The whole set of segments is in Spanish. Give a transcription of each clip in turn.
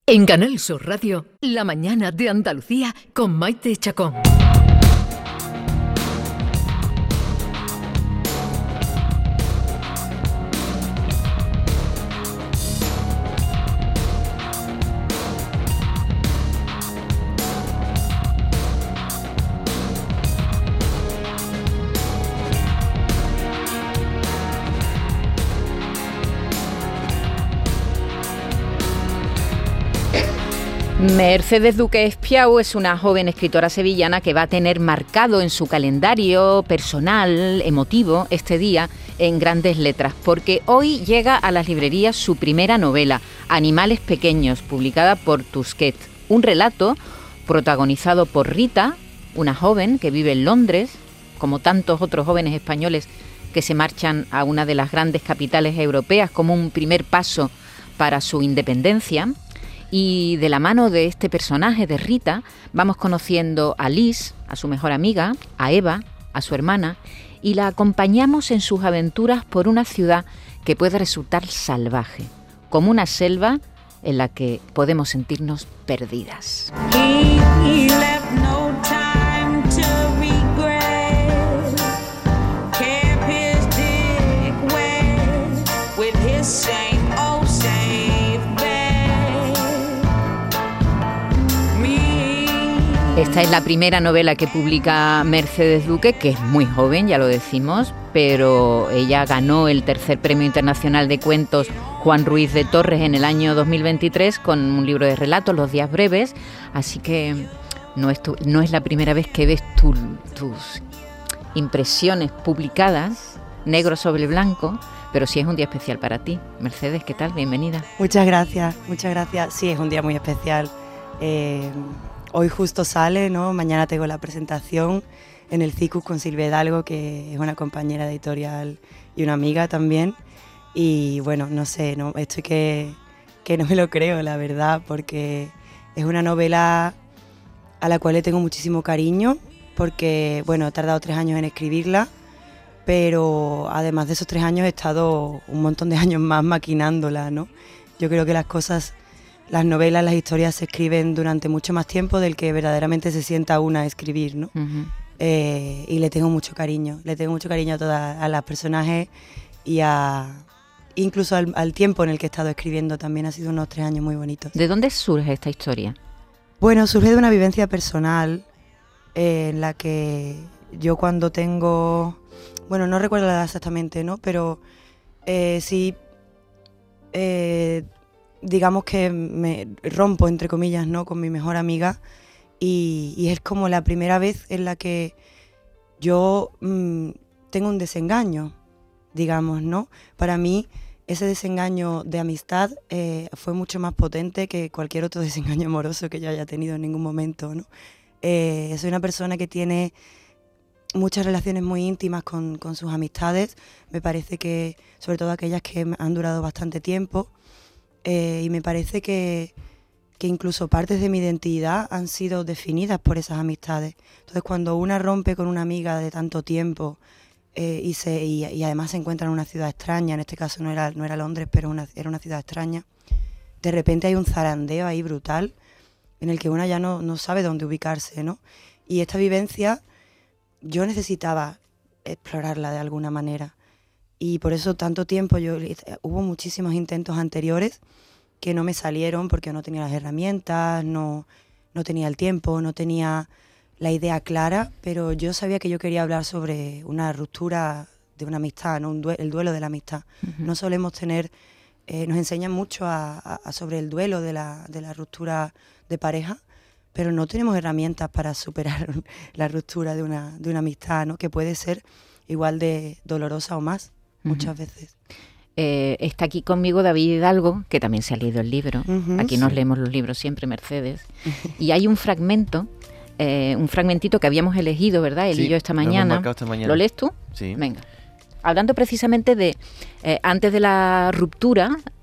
En Canal Sur Radio, La Mañana de Andalucía con Maite Chacón. Mercedes Duque Espiau es una joven escritora sevillana que va a tener marcado en su calendario personal, emotivo, este día en grandes letras, porque hoy llega a las librerías su primera novela, Animales Pequeños, publicada por Tusquets. Un relato protagonizado por Rita, una joven que vive en Londres, como tantos otros jóvenes españoles que se marchan a una de las grandes capitales europeas como un primer paso para su independencia. Y de la mano de este personaje, de Rita, vamos conociendo a Liz, a su mejor amiga, a Eva, a su hermana, y la acompañamos en sus aventuras por una ciudad que puede resultar salvaje, como una selva en la que podemos sentirnos perdidas. Esta es la primera novela que publica Mercedes Duque, que es muy joven, ya lo decimos, pero ella ganó el tercer Premio Internacional de Cuentos Juan Ruiz de Torres en el año 2023 con un libro de relatos, Los días breves, así que no es la primera vez que ves tus impresiones publicadas, negro sobre blanco, pero sí es un día especial para ti. Mercedes, ¿qué tal? Bienvenida. Muchas gracias. Sí, es un día muy especial. Hoy justo sale, ¿no? Mañana tengo la presentación en el CICUS con Silvia Hidalgo, que es una compañera editorial y una amiga también. Y bueno, no sé, no, estoy que no me lo creo, la verdad, porque es una novela a la cual le tengo muchísimo cariño, porque bueno, he tardado 3 años en escribirla, pero además de esos 3 años he estado un montón de años más maquinándola, ¿no? Yo creo que las novelas, las historias se escriben durante mucho más tiempo del que verdaderamente se sienta una a escribir, ¿no? Uh-huh. Y le tengo mucho cariño a las personajes y incluso al tiempo en el que he estado escribiendo. También ha sido unos 3 años muy bonitos. ¿De dónde surge esta historia? Bueno, surge de una vivencia personal en la que yo cuando tengo, bueno, no recuerdo la edad exactamente, ¿no? Pero sí, digamos que me rompo, entre comillas, ¿no? Con mi mejor amiga y es como la primera vez en la que yo tengo un desengaño, digamos, ¿no? Para mí ese desengaño de amistad fue mucho más potente que cualquier otro desengaño amoroso que yo haya tenido en ningún momento, ¿no? Soy una persona que tiene muchas relaciones muy íntimas con sus amistades, me parece que, sobre todo aquellas que han durado bastante tiempo, y me parece que incluso partes de mi identidad han sido definidas por esas amistades. Entonces, cuando una rompe con una amiga de tanto tiempo y además se encuentra en una ciudad extraña, en este caso no era Londres, pero era una ciudad extraña, de repente hay un zarandeo ahí brutal en el que una ya no sabe dónde ubicarse, ¿no? Y esta vivencia yo necesitaba explorarla de alguna manera. Y por eso tanto tiempo hubo muchísimos intentos anteriores que no me salieron porque no tenía las herramientas, no tenía el tiempo, no tenía la idea clara, pero yo sabía que yo quería hablar sobre una ruptura de una amistad, ¿no? El duelo de la amistad. Uh-huh. No solemos tener, nos enseñan mucho sobre el duelo de la ruptura de pareja, pero no tenemos herramientas para superar la ruptura de una amistad, ¿no? Que puede ser igual de dolorosa o más. Muchas veces. Está aquí conmigo David Hidalgo, que también se ha leído el libro. Uh-huh, aquí nos leemos los libros siempre, Mercedes. Y hay un fragmentito que habíamos elegido, ¿verdad? Él y yo esta mañana. ¿Lo lees tú? Sí. Venga. Hablando precisamente de, antes de la ruptura,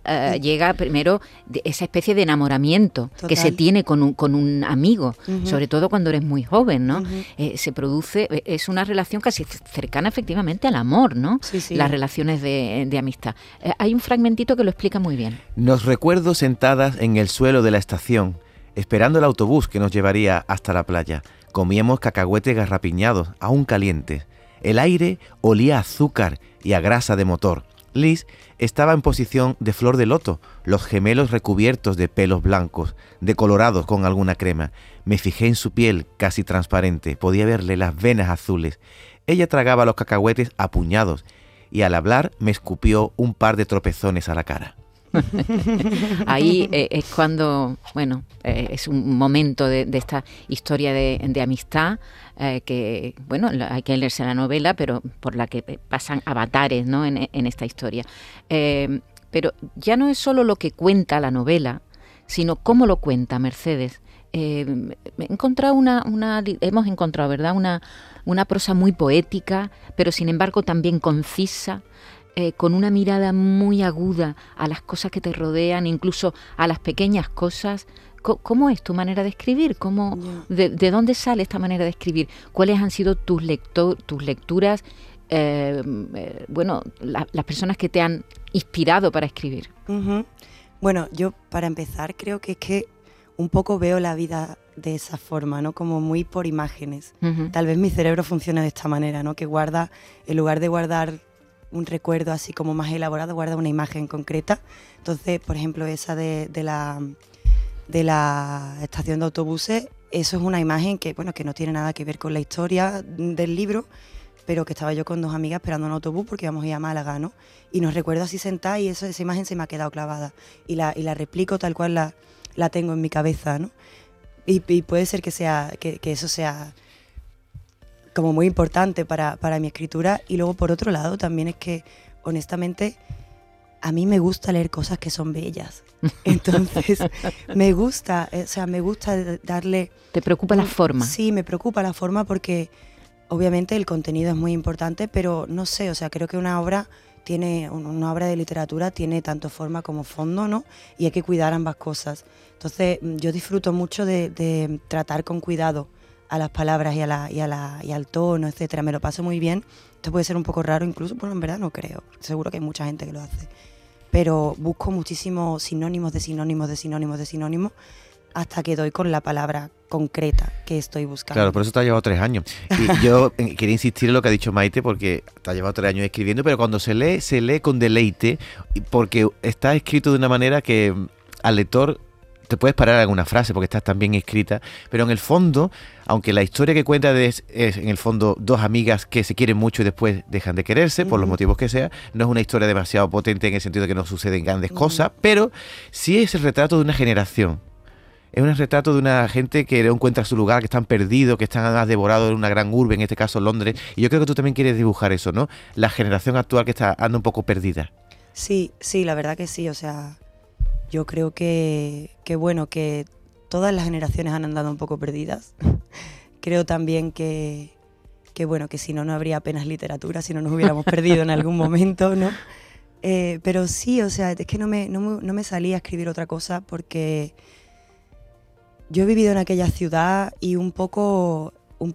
llega primero de esa especie de enamoramiento Total. que se tiene con un amigo, sobre todo cuando eres muy joven, ¿no? Se produce, es una relación casi cercana efectivamente al amor, ¿no? Sí. Las relaciones de amistad. Hay un fragmentito que lo explica muy bien. Nos recuerdo sentadas en el suelo de la estación, esperando el autobús que nos llevaría hasta la playa. Comíamos cacahuetes garrapiñados, aún calientes. El aire olía a azúcar y a grasa de motor. Liz estaba en posición de flor de loto, los gemelos recubiertos de pelos blancos, decolorados con alguna crema. Me fijé en su piel casi transparente, podía verle las venas azules. Ella tragaba los cacahuetes a puñados y al hablar me escupió un par de tropezones a la cara. Ahí es cuando, bueno, es un momento de esta historia de amistad que, bueno, hay que leerse la novela, pero por la que pasan avatares, ¿no? en esta historia. Pero ya no es solo lo que cuenta la novela, sino cómo lo cuenta Mercedes. Hemos encontrado, ¿verdad?, una prosa muy poética, pero sin embargo también concisa, con una mirada muy aguda a las cosas que te rodean, incluso a las pequeñas cosas. ¿Cómo es tu manera de escribir? ¿De dónde sale esta manera de escribir? ¿Cuáles han sido tus lecturas? Las personas que te han inspirado para escribir. Bueno, yo para empezar creo que es que un poco veo la vida de esa forma, ¿no? Como muy por imágenes. Tal vez mi cerebro funciona de esta manera, ¿no? Que guarda, en lugar de guardar un recuerdo así como más elaborado, guarda una imagen concreta. Entonces, por ejemplo, esa de la estación de autobuses, eso es una imagen que, bueno, que no tiene nada que ver con la historia del libro, pero que estaba yo con dos amigas esperando un autobús porque íbamos a ir a Málaga, ¿no? Y nos recuerdo así sentada y esa imagen se me ha quedado clavada. Y la replico tal cual la tengo en mi cabeza, ¿no? Y puede ser que eso sea como muy importante para mi escritura. Y luego, por otro lado, también es que, honestamente, a mí me gusta leer cosas que son bellas. Entonces, me gusta darle... ¿Te preocupa la forma? Sí, me preocupa la forma porque, obviamente, el contenido es muy importante, pero no sé, o sea, creo que una obra de literatura tiene tanto forma como fondo, ¿no? Y hay que cuidar ambas cosas. Entonces, yo disfruto mucho de tratar con cuidado a las palabras y al tono, etcétera. Me lo paso muy bien. Esto puede ser un poco raro incluso, pero en verdad no creo. Seguro que hay mucha gente que lo hace. Pero busco muchísimos sinónimos de sinónimos de sinónimos de sinónimos hasta que doy con la palabra concreta que estoy buscando. Claro, por eso te ha llevado 3 años. Y yo quería insistir en lo que ha dicho Maite, porque te ha llevado 3 años escribiendo, pero cuando se lee con deleite, porque está escrito de una manera que al lector te puedes parar en alguna frase porque está tan bien escrita, pero en el fondo, aunque la historia que cuenta es en el fondo dos amigas que se quieren mucho y después dejan de quererse, por los motivos que sea, no es una historia demasiado potente en el sentido de que no suceden grandes cosas, pero sí es el retrato de una generación. Es un retrato de una gente que no encuentra su lugar, que están perdidos, que están devorados en una gran urbe, en este caso Londres, y yo creo que tú también quieres dibujar eso, ¿no? La generación actual que anda un poco perdida. Sí, la verdad que sí, o sea... Yo creo que bueno, que todas las generaciones han andado un poco perdidas. Creo también que bueno, que si no habría apenas literatura, si no nos hubiéramos perdido en algún momento, ¿no? Pero sí, o sea, es que no me salía a escribir otra cosa porque yo he vivido en aquella ciudad y un poco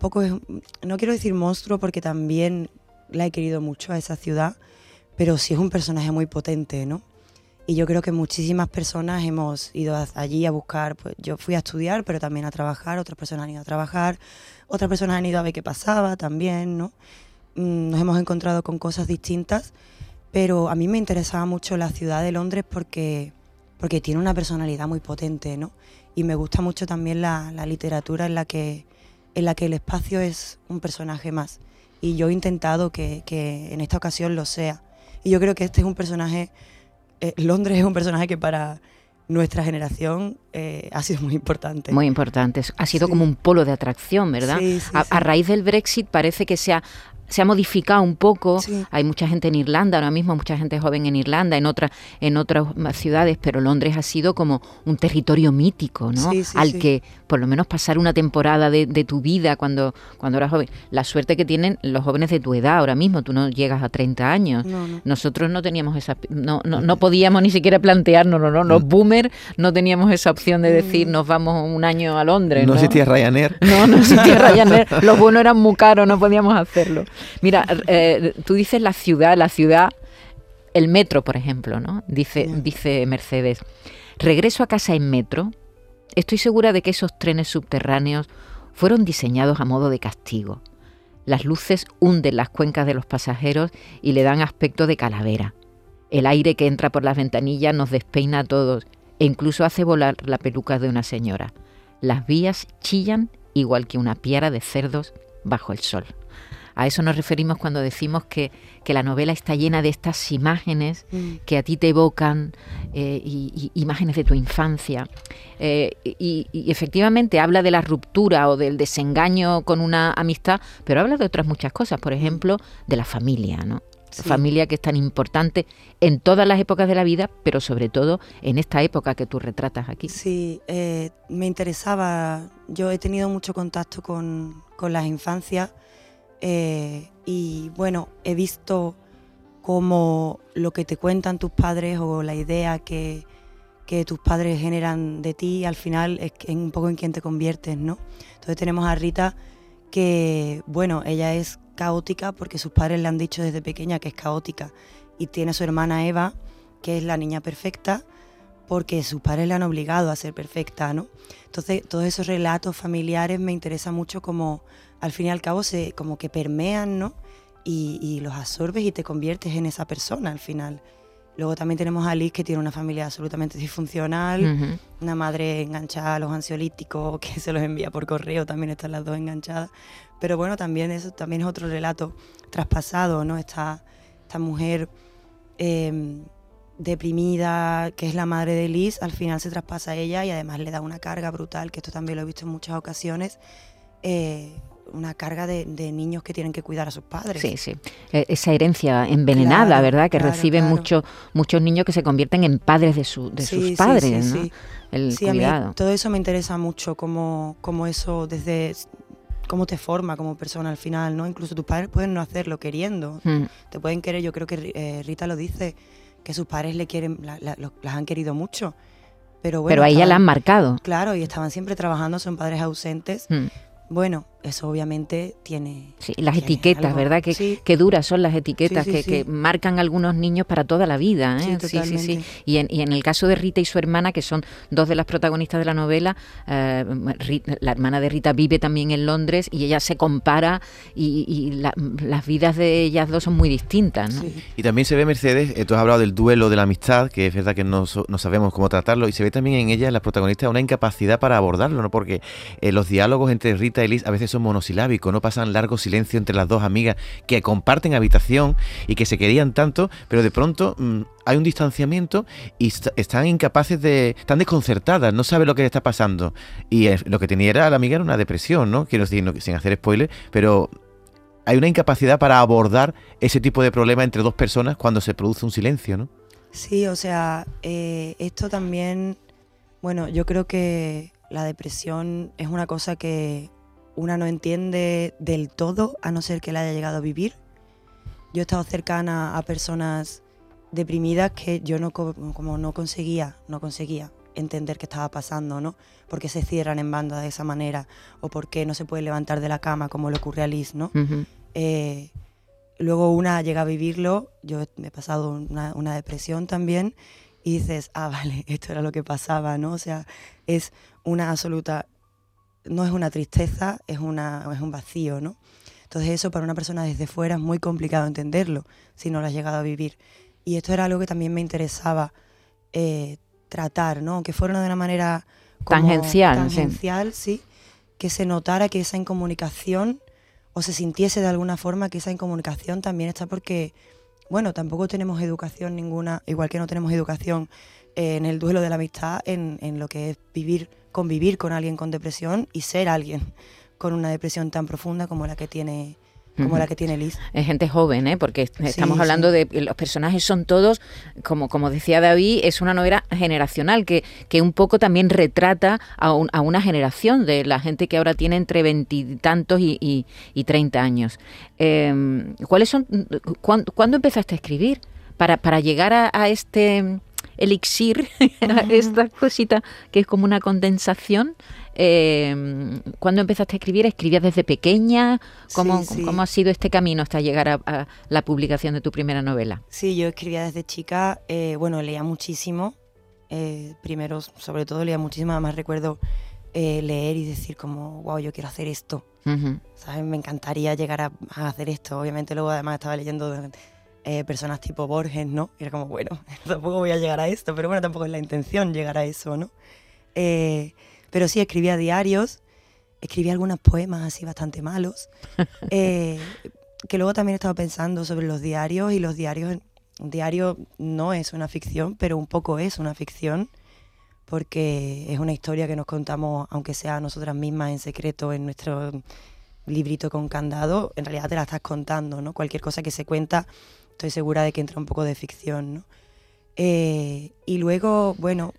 no quiero decir monstruo porque también la he querido mucho a esa ciudad, pero sí es un personaje muy potente, ¿no? Y yo creo que muchísimas personas hemos ido allí a buscar, pues yo fui a estudiar, pero también a trabajar, otras personas han ido a trabajar, otras personas han ido a ver qué pasaba también, ¿no? Nos hemos encontrado con cosas distintas, pero a mí me interesaba mucho la ciudad de Londres porque tiene una personalidad muy potente, ¿no? Y me gusta mucho también la literatura en la que el espacio es un personaje más. Y yo he intentado que en esta ocasión lo sea. Y yo creo que este es un personaje... Londres es un personaje que para nuestra generación ha sido muy importante. Muy importante. Ha sido como un polo de atracción, ¿verdad? Sí, a raíz del Brexit parece que se ha se ha modificado un poco. Sí. Hay mucha gente en Irlanda, ahora mismo mucha gente joven en Irlanda, en otras ciudades, pero Londres ha sido como un territorio mítico, ¿no? Sí, sí, al sí. que por lo menos pasar una temporada de tu vida cuando eras joven. La suerte que tienen los jóvenes de tu edad ahora mismo, tú no llegas a 30 años. No. Nosotros no teníamos esa, no podíamos ni siquiera plantearnos, los boomers no teníamos esa opción de decir nos vamos un año a Londres. No existía Ryanair. No existía Ryanair. Los vuelos eran muy caros, no podíamos hacerlo. Mira, tú dices la ciudad, el metro, por ejemplo, ¿no? Dice Mercedes. Regreso a casa en metro. Estoy segura de que esos trenes subterráneos fueron diseñados a modo de castigo. Las luces hunden las cuencas de los pasajeros y le dan aspecto de calavera. El aire que entra por las ventanillas nos despeina a todos e incluso hace volar la peluca de una señora. Las vías chillan igual que una piara de cerdos bajo el sol. A eso nos referimos cuando decimos que la novela está llena de estas imágenes que a ti te evocan, y imágenes de tu infancia. Y efectivamente habla de la ruptura o del desengaño con una amistad, pero habla de otras muchas cosas, por ejemplo, de la familia, ¿no? Sí. Familia que es tan importante en todas las épocas de la vida, pero sobre todo en esta época que tú retratas aquí. Sí, me interesaba. Yo he tenido mucho contacto con las infancias. Y bueno, he visto cómo lo que te cuentan tus padres o la idea que tus padres generan de ti, al final es un poco en quien te conviertes, ¿no? Entonces tenemos a Rita que, bueno, ella es caótica porque sus padres le han dicho desde pequeña que es caótica, y tiene a su hermana Eva, que es la niña perfecta, porque sus padres la han obligado a ser perfecta, ¿no? Entonces todos esos relatos familiares me interesan mucho, como al fin y al cabo como que permean, ¿no? Y los absorbes y te conviertes en esa persona al final. Luego también tenemos a Liz, que tiene una familia absolutamente disfuncional, una madre enganchada a los ansiolíticos que se los envía por correo, también están las dos enganchadas. Pero bueno, también eso también es otro relato traspasado, ¿no? Esta mujer deprimida, que es la madre de Liz, al final se traspasa a ella y además le da una carga brutal, que esto también lo he visto en muchas ocasiones, una carga de niños que tienen que cuidar a sus padres. Sí. Esa herencia envenenada, Claro, ¿verdad? Que claro, reciben claro. muchos niños que se convierten en padres de sus padres, ¿no? Sí. El Sí, a cuidado. mí todo eso me interesa mucho, como eso desde cómo te forma como persona al final, ¿no? Incluso tus padres pueden no hacerlo queriendo, te pueden querer. Yo creo que Rita lo dice, que sus padres le quieren, las han querido mucho, pero bueno. Pero a ella la han marcado. Claro, y estaban siempre trabajando, son padres ausentes. Bueno, eso obviamente tiene... Sí, las tiene etiquetas, algo. ¿verdad? Que duras son las etiquetas Sí. que marcan a algunos niños para toda la vida, ¿eh? Sí, totalmente. Y en el caso de Rita y su hermana, que son dos de las protagonistas de la novela, la hermana de Rita vive también en Londres y ella se compara y las vidas de ellas dos son muy distintas, ¿no? Sí. Y también se ve, Mercedes, tú has hablado del duelo de la amistad, que es verdad que no sabemos cómo tratarlo, y se ve también en ella, en las protagonistas, una incapacidad para abordarlo, ¿no? Porque los diálogos entre Rita y Liz a veces son monosilábicos, no pasan largo silencio entre las dos amigas que comparten habitación y que se querían tanto, pero de pronto hay un distanciamiento y están incapaces están desconcertadas, no saben lo que le está pasando. Y lo que tenía la amiga era una depresión, ¿no? Quiero decir, sin hacer spoiler, pero hay una incapacidad para abordar ese tipo de problema entre dos personas cuando se produce un silencio, ¿no? Sí, o sea, esto también, bueno, yo creo que la depresión es una cosa que una no entiende del todo, a no ser que la haya llegado a vivir. Yo he estado cercana a personas deprimidas que yo no conseguía entender qué estaba pasando, ¿no? Por qué se cierran en banda de esa manera, o por qué no se puede levantar de la cama, como le ocurre a Liz, ¿no? Luego una llega a vivirlo. Yo me he pasado una depresión también, y dices, vale, esto era lo que pasaba, ¿no? O sea, es una absoluta... No es una tristeza, es un vacío, ¿no? Entonces eso para una persona desde fuera es muy complicado entenderlo si no lo has llegado a vivir. Y esto era algo que también me interesaba tratar, ¿no? Aunque fuera de una manera como tangencial, sí, que se notara que esa incomunicación, o se sintiese de alguna forma que esa incomunicación también está porque, bueno, tampoco tenemos educación ninguna, igual que no tenemos educación en el duelo de la amistad, en lo que es convivir con alguien con depresión y ser alguien con una depresión tan profunda como la que tiene como la que tiene Liz. Es gente joven, ¿eh? Porque estamos Sí, hablando sí. de... Los personajes son todos, como decía David, es una novela generacional que un poco también retrata a una generación de la gente que ahora tiene entre veintitantos y 30 años. ¿Cuáles son? ¿Cuándo empezaste a escribir? Para llegar a este elixir, a esta cosita que es como una condensación. ¿Cuándo empezaste a escribir? ¿Escribías desde pequeña? ¿Cómo, Sí, sí. ¿Cómo ha sido este camino hasta llegar a la publicación de tu primera novela? Sí, yo escribía desde chica, bueno, leía muchísimo. Primero, sobre todo, leía muchísimo. Además recuerdo leer y decir como, wow, yo quiero hacer esto. Uh-huh. ¿Sabes? Me encantaría llegar a hacer esto. Obviamente luego además estaba leyendo personas tipo Borges, ¿no? Y era como, bueno, tampoco voy a llegar a esto, pero bueno, tampoco es la intención llegar a eso, ¿no? Pero sí, escribía diarios, escribía algunos poemas así bastante malos, que luego también he estado pensando sobre los diarios, y los diarios, un diario no es una ficción, pero un poco es una ficción, porque es una historia que nos contamos, aunque sea nosotras mismas en secreto, en nuestro librito con candado, en realidad te la estás contando, ¿no? Cualquier cosa que se cuenta, estoy segura de que entra un poco de ficción, ¿no? Y luego, bueno,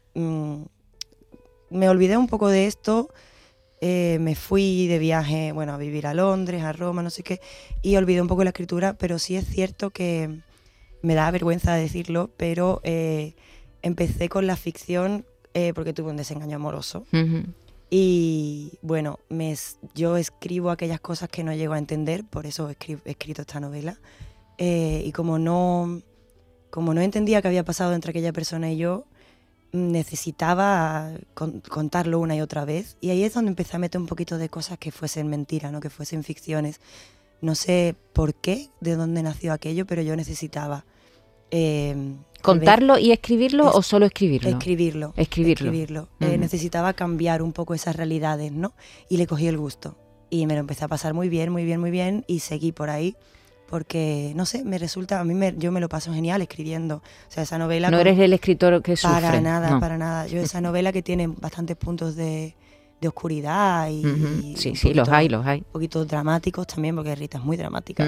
me olvidé un poco de esto, me fui de viaje, bueno, a vivir a Londres, a Roma, no sé qué, y olvidé un poco la escritura, pero sí es cierto que me da vergüenza decirlo, pero empecé con la ficción porque tuve un desengaño amoroso. Uh-huh. Y bueno, yo escribo aquellas cosas que no llego a entender, por eso he escrito esta novela. Y como no entendía qué había pasado entre aquella persona y yo, necesitaba contarlo una y otra vez. Y ahí es donde empecé a meter un poquito de cosas que fuesen mentiras, ¿no? Que fuesen ficciones. No sé por qué, de dónde nació aquello, pero yo necesitaba... ¿Contarlo y escribirlo o solo escribirlo? Escribirlo. Uh-huh. Necesitaba cambiar un poco esas realidades, ¿no? Y le cogí el gusto. Y me lo empecé a pasar muy bien, muy bien, muy bien. Y seguí por ahí. Porque, no sé, me resulta... yo me lo paso genial escribiendo. O sea, esa novela... No eres el escritor que sufre. Para nada, no. para nada. Yo esa novela que tiene bastantes puntos de oscuridad y... Uh-huh. Sí, poquito, los hay. Un poquito dramáticos también, porque Rita es muy dramática.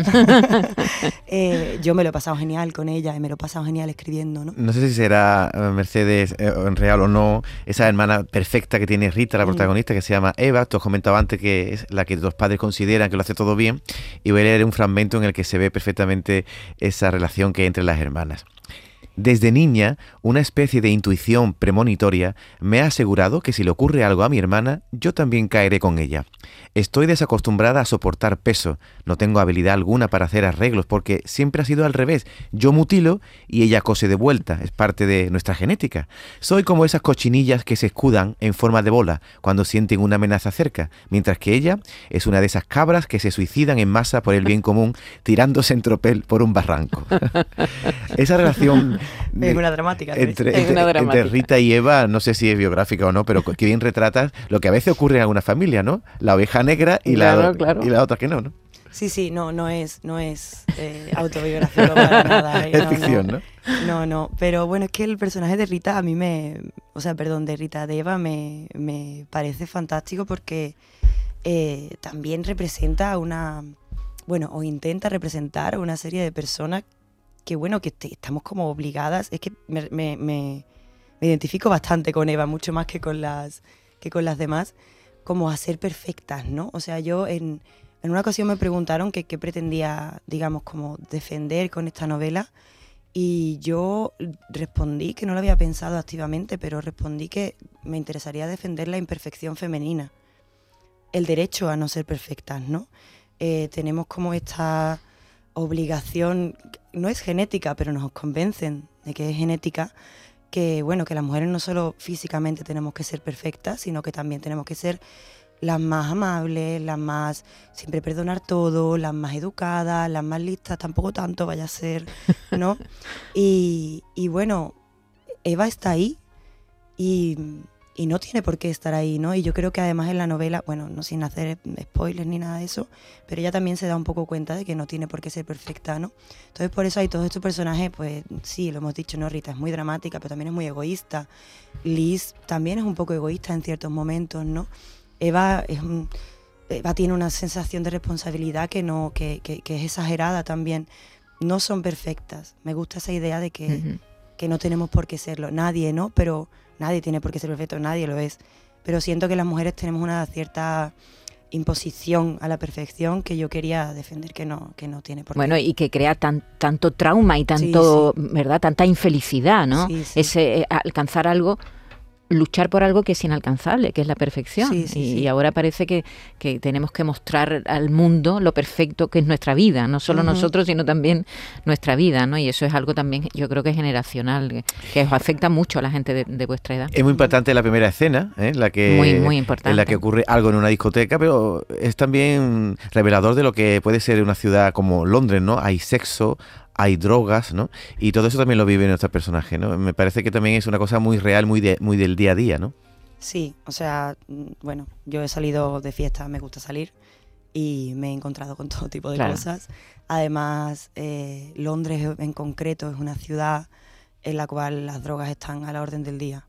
Yo me lo he pasado genial con ella y me lo he pasado genial escribiendo, ¿no? No sé si será Mercedes en real o no, esa hermana perfecta que tiene Rita, la protagonista, que se llama Eva. Tú has comentado antes que es la que los padres consideran que lo hace todo bien, y voy a leer un fragmento en el que se ve perfectamente esa relación que hay entre las hermanas. Desde niña, una especie de intuición premonitoria me ha asegurado que si le ocurre algo a mi hermana, yo también caeré con ella. Estoy desacostumbrada a soportar peso, no tengo habilidad alguna para hacer arreglos porque siempre ha sido al revés. Yo mutilo y ella cose de vuelta, es parte de nuestra genética. Soy como esas cochinillas que se escudan en forma de bola cuando sienten una amenaza cerca, mientras que ella es una de esas cabras que se suicidan en masa por el bien común, tirándose en tropel por un barranco. Esa relación... Es una dramática. Entre Rita y Eva, no sé si es biográfica o no, pero que bien retratas lo que a veces ocurre en alguna familia, ¿no? La oveja negra y, claro. y la otra que no, ¿no? Sí, no es autobiográfico para nada. Es ficción, ¿no? No, pero bueno, es que el personaje de Rita de Eva me parece fantástico porque también representa o intenta representar una serie de personas que bueno, que estamos como obligadas. Es que me identifico bastante con Eva, mucho más que con las demás, como a ser perfectas, ¿no? O sea, yo en una ocasión me preguntaron qué pretendía, digamos, como defender con esta novela, y yo respondí que no lo había pensado activamente, pero respondí que me interesaría defender la imperfección femenina, el derecho a no ser perfectas, ¿no? Tenemos como esta obligación, no es genética, pero nos convencen de que es genética, que bueno, que las mujeres no solo físicamente tenemos que ser perfectas, sino que también tenemos que ser las más amables, las más siempre perdonar todo, las más educadas, las más listas, tampoco tanto vaya a ser, ¿no? Y bueno, Eva está ahí y no tiene por qué estar ahí, ¿no? Y yo creo que además en la novela, bueno, no sin hacer spoilers ni nada de eso, pero ella también se da un poco cuenta de que no tiene por qué ser perfecta, ¿no? Entonces por eso hay todos estos personajes, pues sí, lo hemos dicho, ¿no? Rita es muy dramática, pero también es muy egoísta. Liz también es un poco egoísta en ciertos momentos, ¿no? Eva Eva tiene una sensación de responsabilidad que es exagerada también. No son perfectas. Me gusta esa idea de que no tenemos por qué serlo. Nadie, ¿no? Pero nadie tiene por qué ser perfecto, nadie lo es. Pero siento que las mujeres tenemos una cierta imposición a la perfección que yo quería defender que no tiene por qué. Bueno, y que crea tanto trauma y tanto, sí. ¿verdad? Tanta infelicidad, ¿no? Sí, sí. Ese alcanzar algo, luchar por algo que es inalcanzable, que es la perfección. Sí, sí, y ahora parece que tenemos que mostrar al mundo lo perfecto que es nuestra vida, no solo nosotros, sino también nuestra vida, ¿no? Y eso es algo también, yo creo que es generacional, que os afecta mucho a la gente de vuestra edad. Es muy importante la primera escena, la que muy importante, en la que ocurre algo en una discoteca, pero es también revelador de lo que puede ser una ciudad como Londres, ¿no? Hay sexo, hay drogas, ¿no? Y todo eso también lo vive nuestro personaje, ¿no? Me parece que también es una cosa muy real, muy del día a día, ¿no? Sí, o sea, bueno, yo he salido de fiesta, me gusta salir y me he encontrado con todo tipo de cosas. Además, Londres en concreto es una ciudad en la cual las drogas están a la orden del día.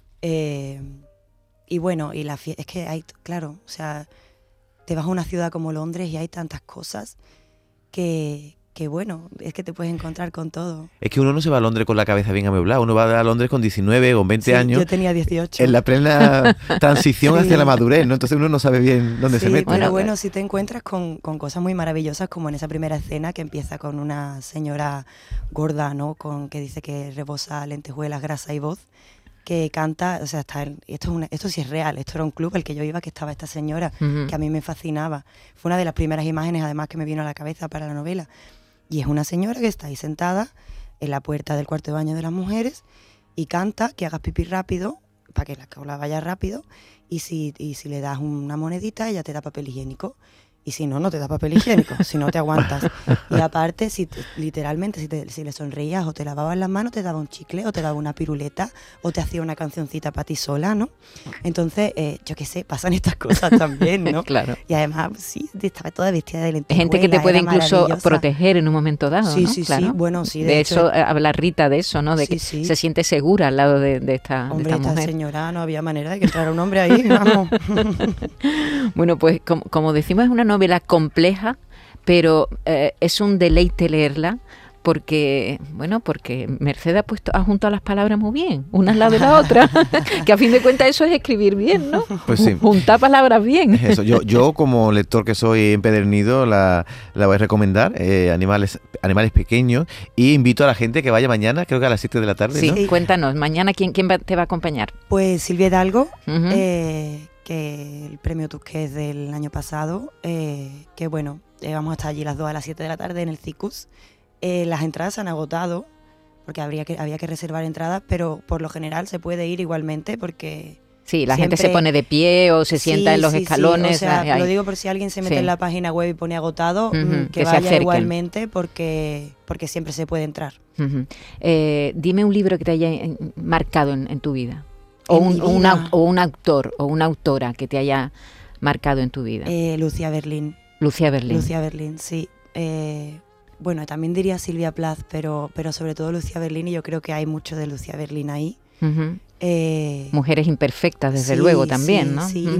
Y bueno, y es que hay, claro, o sea, te vas a una ciudad como Londres y hay tantas cosas que bueno, es que te puedes encontrar con todo. Es que uno no se va a Londres con la cabeza bien amueblada, uno va a Londres con 19 o 20 años. Yo tenía 18. En la plena transición hacia la madurez, ¿no? Entonces uno no sabe bien dónde se mete. Pero bueno, si te encuentras con cosas muy maravillosas, como en esa primera escena que empieza con una señora gorda, ¿no? Que dice que rebosa lentejuelas, grasa y voz, que canta, o sea, esto sí es real, esto era un club al que yo iba, que estaba esta señora, que a mí me fascinaba. Fue una de las primeras imágenes, además, que me vino a la cabeza para la novela. Y es una señora que está ahí sentada en la puerta del cuarto de baño de las mujeres y canta que hagas pipí rápido, para que la cola vaya rápido, y si le das una monedita, ella te da papel higiénico. Y si no, no te da papel higiénico, si no te aguantas. Y aparte, literalmente, si le sonreías o te lavabas las manos, te daba un chicle o te daba una piruleta o te hacía una cancioncita para ti sola, ¿no? Entonces, yo qué sé, pasan estas cosas también, ¿no? Claro. Y además, sí, estaba toda vestida de lentejuela. Gente que te puede incluso proteger en un momento dado, sí, ¿no? Sí, claro. sí, bueno, sí. De hecho, habla Rita de eso, ¿no? De que se siente segura al lado de esta Hombre, mujer. esta señora, no había manera de que entrara un hombre ahí, vamos. Bueno, pues como decimos, es una novela compleja, pero es un deleite leerla porque Mercedes ha juntado las palabras muy bien, una al lado de la otra, que a fin de cuentas eso es escribir bien, ¿no? Pues sí. Juntar palabras bien. Eso. Yo como lector que soy empedernido la voy a recomendar, Animales Pequeños, y invito a la gente que vaya mañana, creo que a las 7 de la tarde, sí, ¿no? Cuéntanos, mañana ¿quién te va a acompañar? Pues Silvia Hidalgo, que el premio Tusquets del año pasado, que bueno, vamos a estar allí las 2 a las 7 de la tarde en el Cicus. Las entradas se han agotado, porque había que reservar entradas, pero por lo general se puede ir igualmente porque... Sí, la gente se pone de pie o se sienta en los escalones. Sí. O sea, lo digo por si alguien se mete en la página web y pone agotado, que vaya igualmente porque siempre se puede entrar. Dime un libro que te haya marcado en tu vida. O un autor o una autora que te haya marcado en tu vida. Lucía Berlín. Lucía Berlín. Lucía Berlín, sí. Bueno, también diría Silvia Plath, pero sobre todo Lucía Berlín, y yo creo que hay mucho de Lucía Berlín ahí. Mujeres imperfectas, desde luego, también, ¿no? Sí,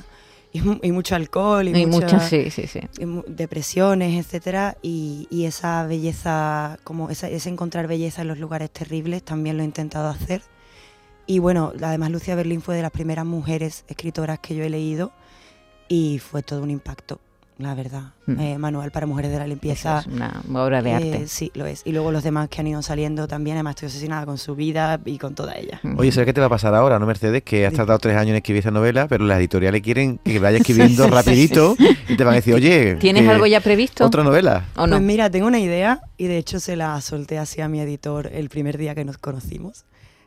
y mucho alcohol, y muchas depresiones, etcétera, y esa belleza, como ese encontrar belleza en los lugares terribles, también lo he intentado hacer. Y bueno, además Lucía Berlín fue de las primeras mujeres escritoras que yo he leído y fue todo un impacto, la verdad. Manual para mujeres de la limpieza. Eso es una obra de arte. Sí, lo es. Y luego los demás que han ido saliendo también, además estoy obsesionada con su vida y con toda ella. Oye, ¿sabes qué te va a pasar ahora, no, Mercedes? Que has tardado 3 años en escribir esa novela, pero las editoriales quieren que vayas escribiendo rapidito y te van a decir, oye... ¿Tienes algo ya previsto? ¿Otra novela? ¿O no? Pues mira, tengo una idea y de hecho se la solté así a mi editor el primer día que nos conocimos.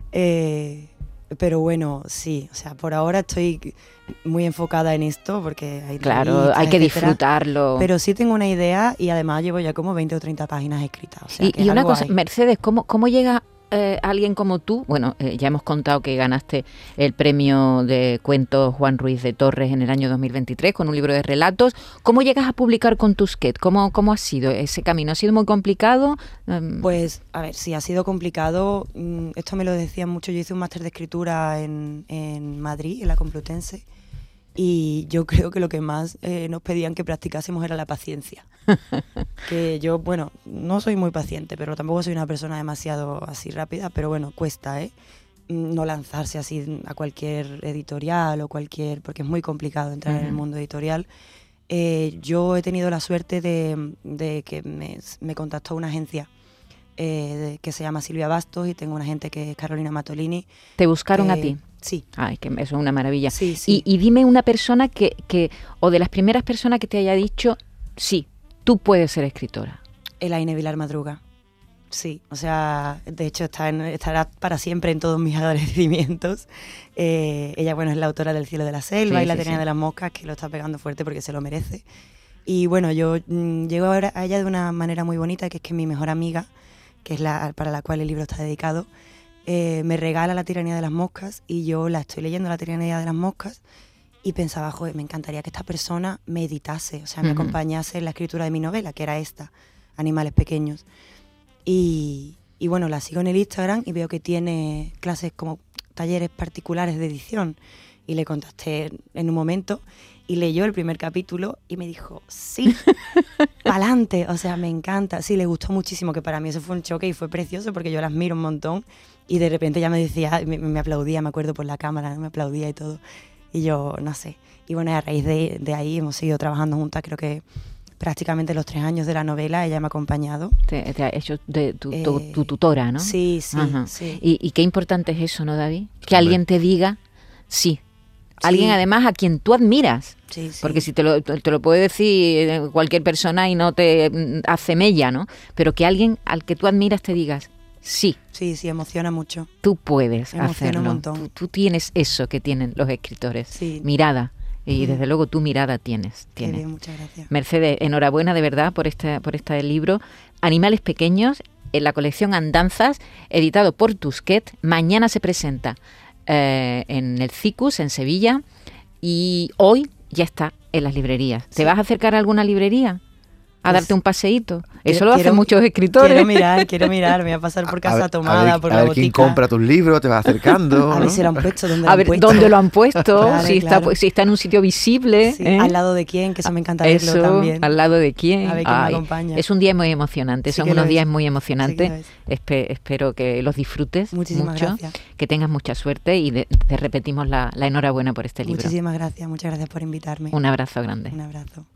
Pero bueno, sí, o sea, por ahora estoy muy enfocada en esto porque hay hay que disfrutarlo. Pero sí tengo una idea y además llevo ya como 20 o 30 páginas escritas. O sea, y una cosa, Mercedes, ¿cómo llega alguien como tú? Bueno, ya hemos contado que ganaste el premio de cuentos Juan Ruiz de Torres en el año 2023 con un libro de relatos. ¿Cómo llegas a publicar con Tusquets? ¿Cómo ha sido ese camino? ¿Ha sido muy complicado? Pues, a ver, sí, ha sido complicado. Esto me lo decían mucho. Yo hice un máster de escritura en Madrid, en la Complutense, y yo creo que lo que más nos pedían que practicásemos era la paciencia. Que yo, bueno, no soy muy paciente, pero tampoco soy una persona demasiado así rápida, pero bueno, cuesta, no lanzarse así a cualquier editorial o porque es muy complicado entrar en el mundo editorial. Yo he tenido la suerte de que me contactó una agencia que se llama Silvia Bastos, y tengo una agente que es Carolina Matolini. ¿Te buscaron a ti? Sí. Ay, que eso es una maravilla. Sí, sí. Y dime una persona o de las primeras personas que te haya dicho, sí, tú puedes ser escritora. Elaine Vilar Madruga. Sí, o sea, de hecho estará para siempre en todos mis agradecimientos. Ella, bueno, es la autora del Cielo de la Selva y La Tirania de las Moscas, que lo está pegando fuerte porque se lo merece. Y bueno, yo llego ahora a ella de una manera muy bonita, que es que mi mejor amiga, que es para la cual el libro está dedicado, me regala La Tiranía de las Moscas, y yo la estoy leyendo, La Tiranía de las Moscas, y pensaba, joder, me encantaría que esta persona me editase, o sea, me acompañase en la escritura de mi novela, que era esta, Animales Pequeños. Y bueno, la sigo en el Instagram y veo que tiene clases como talleres particulares de edición, y le contacté en un momento y leyó el primer capítulo y me dijo, sí, pa'lante, o sea, me encanta. Sí, le gustó muchísimo, que para mí eso fue un choque y fue precioso porque yo la admiro un montón, y de repente ya me decía, me aplaudía, me acuerdo por la cámara, me aplaudía y todo, y yo no sé. Y bueno, a raíz de ahí hemos seguido trabajando juntas, creo que prácticamente los 3 años de la novela ella me ha acompañado. Te ha hecho de tu tutora, ¿no? Sí, sí, Ajá. sí. Y qué importante es eso, ¿no, David? Que alguien te diga sí. Alguien además a quien tú admiras. Sí, sí. Porque si te lo puede decir cualquier persona y no te hace mella, ¿no? Pero que alguien al que tú admiras te digas sí. Sí, sí, emociona mucho. Tú puedes emociona hacerlo. Un montón. Tú tienes eso que tienen los escritores. Sí. Mirada. Y desde luego tu mirada tienes. Qué bien, muchas gracias. Mercedes, enhorabuena de verdad por este libro. Animales Pequeños, en la colección Andanzas, editado por Tusquets. Mañana se presenta en el CICUS, en Sevilla, y hoy ya está en las librerías. ¿Te vas a acercar a alguna librería a darte un paseíto? Eso lo hacen muchos escritores. Quiero mirar, me voy a pasar por Casa Tomada, por la botica. A ver botica. quién compra tus libros, te vas acercando. A ver si lo han puesto, dónde lo han puesto, Claro, si claro. está en un sitio visible. Sí, al lado de quién, que eso me encanta verlo también. Al lado de quién. A ver quién me acompaña. Es un día muy emocionante, son unos días muy emocionantes. Sí, espero que los disfrutes Muchísimas mucho, gracias. que tengas mucha suerte, y te repetimos la enhorabuena por este libro. Muchísimas gracias, muchas gracias por invitarme. Un abrazo grande. Un abrazo.